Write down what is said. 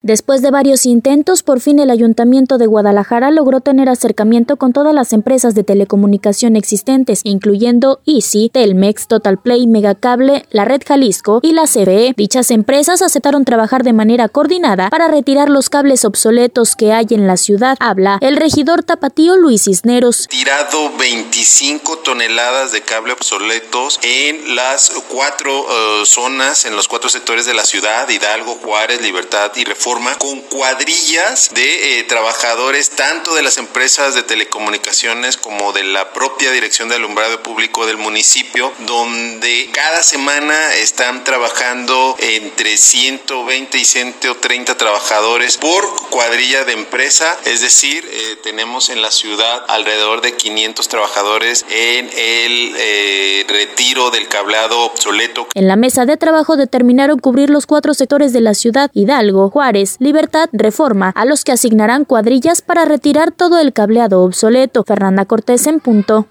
Después de varios intentos, por fin el Ayuntamiento de Guadalajara logró tener acercamiento con todas las empresas de telecomunicación existentes, incluyendo Izzi, Telmex, Totalplay, Megacable, la Red Jalisco y la CFE. Dichas empresas aceptaron trabajar de manera coordinada para retirar los cables obsoletos que hay en la ciudad. Habla el regidor tapatío Luis Cisneros. Tirado 25 toneladas de cable obsoletos en las 4 zonas, en los 4 sectores de la ciudad: Hidalgo, Juárez, Libertad y Reforma, con cuadrillas de trabajadores tanto de las empresas de telecomunicaciones como de la propia Dirección de Alumbrado Público del municipio, donde cada semana están trabajando entre 120 y 130 trabajadores por cuadrilla de empresa. Es decir, tenemos en la ciudad alrededor de 500 trabajadores en el retiro del cableado obsoleto. En la mesa de trabajo determinaron cubrir los 4 sectores de la ciudad: Hidalgo, Juárez, Libertad, Reforma, a los que asignarán cuadrillas para retirar todo el cableado obsoleto. Fernanda Cortés en punto.